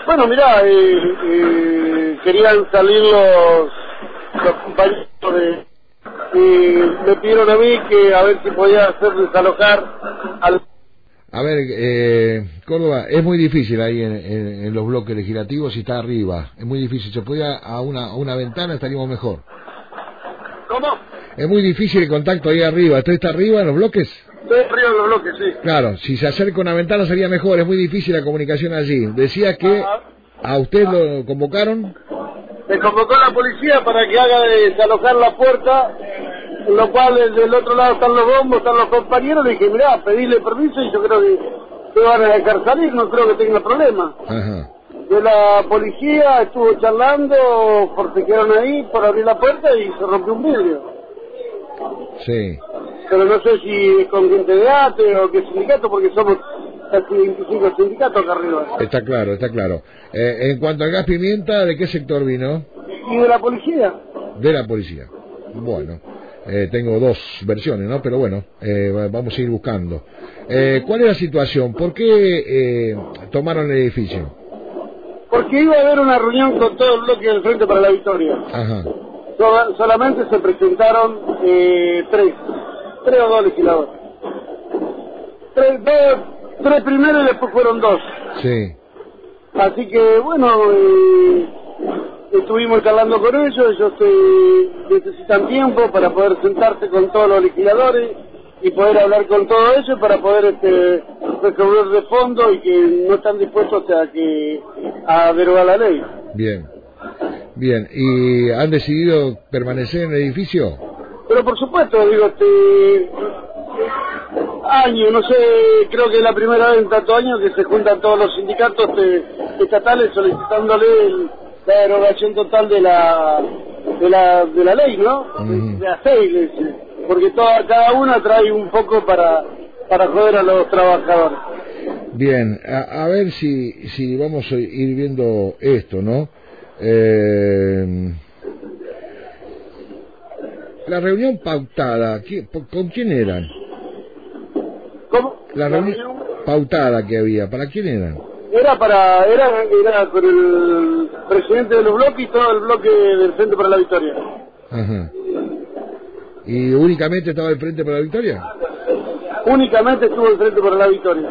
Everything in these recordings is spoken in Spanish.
Bueno, mirá, querían salir los compañeros me pidieron a mí que a ver si podía hacer desalojar al... A ver, Córdoba, es muy difícil ahí en los bloques legislativos y está arriba, es muy difícil, se podía a una ventana estaríamos mejor. ¿Cómo? Es muy difícil el contacto ahí arriba, ¿usted está arriba en los bloques? Estoy arriba en los bloques, sí. Claro, si se acerca una ventana sería mejor, es muy difícil la comunicación allí. Decía que a usted lo convocaron. Me convocó la policía para que haga desalojar la puerta, en lo cual del otro lado están los bombos, están los compañeros, le dije, mirá, pedirle permiso y yo creo que te van a dejar salir, no creo que tenga problema. Ajá. De la policía estuvo charlando, forcejearon ahí por abrir la puerta y se rompió un vidrio. Sí. Pero no sé si es con gente de ATE o qué sindicato, porque somos casi 25 sindicatos acá arriba. Está claro, está claro. En cuanto al gas pimienta, ¿de qué sector vino? ¿Y de la policía? De la policía. Bueno, tengo dos versiones, ¿no? Pero bueno, vamos a ir buscando. ¿Cuál es la situación? ¿Por qué tomaron el edificio? Porque iba a haber una reunión con todo el bloque del Frente para la Victoria. Ajá. Solamente se presentaron tres o dos legisladores. Tres primero y después fueron dos. Sí. Así que bueno, estuvimos charlando con ellos necesitan tiempo para poder sentarse con todos los legisladores y poder hablar con todo ellos para poder resolver de fondo y que no están dispuestos a derogar la ley. Bien. Bien, ¿y han decidido permanecer en el edificio? Pero por supuesto, digo, años, no sé, creo que es la primera vez en tantos años que se juntan todos los sindicatos estatales solicitándole la derogación total de la ley, ¿no? De las leyes, porque cada una trae un poco para joder a los trabajadores. Bien, a ver si vamos a ir viendo esto, ¿no? La reunión pautada, ¿con quién eran? ¿Cómo? La reunión pautada que había, ¿para quién eran? Era con el presidente de los bloques y todo el bloque del Frente para la Victoria. Ajá. ¿Y únicamente estaba el Frente para la Victoria? Únicamente estuvo el Frente para la Victoria.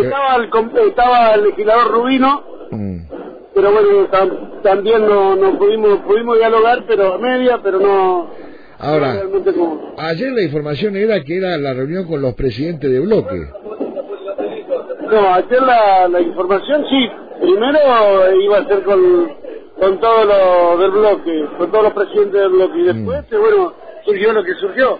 Estaba el legislador Rubino, pero bueno, también no pudimos dialogar, pero a media, pero no... Ahora, ayer la información era que era la reunión con los presidentes de bloque. No, ayer la información sí, primero iba a ser con todos los del bloque, con todos los presidentes del bloque, y después, bueno, surgió lo que surgió.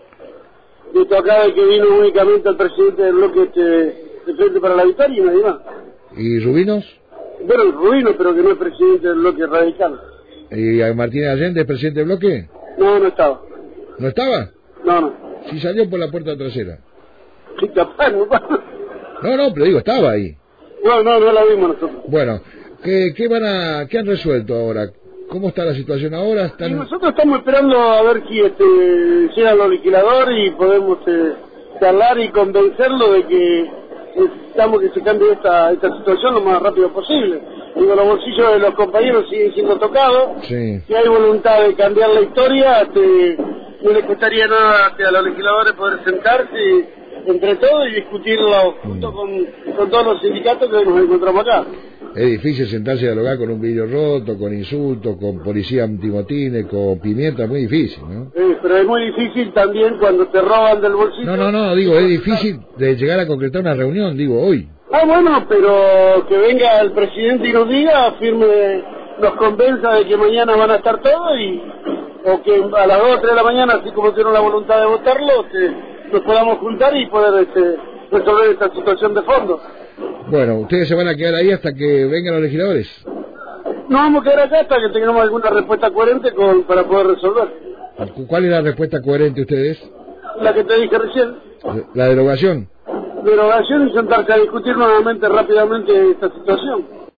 Esto acá de que vino únicamente el presidente del bloque de Frente para la Victoria y nadie más. ¿Y Rubinos? Bueno, el Rubino, pero que no es presidente del bloque radical. ¿Y Martínez Allende es presidente del bloque? No estaba. ¿No estaba? No. Si salió por la puerta trasera. Sí, capaz, no. No, pero digo, estaba ahí. No la vimos nosotros. Bueno, ¿qué han resuelto ahora? ¿Cómo está la situación ahora? Y nosotros estamos esperando a ver si llegan los legisladores y podemos charlar y convencerlo de que necesitamos que se cambie esta situación lo más rápido posible. Digo, los bolsillos de los compañeros siguen siendo tocados. Sí. Si hay voluntad de cambiar la historia, no les costaría nada a los legisladores poder sentarse entre todos y discutirlo junto con todos los sindicatos que nos encontramos acá. Es difícil sentarse a dialogar con un vidrio roto, con insultos, con policía antimotines, con pimienta, muy difícil, ¿no? Pero es muy difícil también cuando te roban del bolsillo. No, digo, es difícil de llegar a concretar una reunión, digo, hoy. Bueno, pero que venga el presidente y nos diga, firme, nos convenza de que mañana van a estar todos o que a las 2 o 3 de la mañana, así como tienen la voluntad de votarlo, nos podamos juntar y poder resolver esta situación de fondo. Bueno, ¿ustedes se van a quedar ahí hasta que vengan los legisladores? No vamos a quedar acá hasta que tengamos alguna respuesta coherente para poder resolver. ¿Cuál es la respuesta coherente de ustedes? La que te dije recién. ¿La derogación? Derogación y sentarse a discutir nuevamente rápidamente esta situación.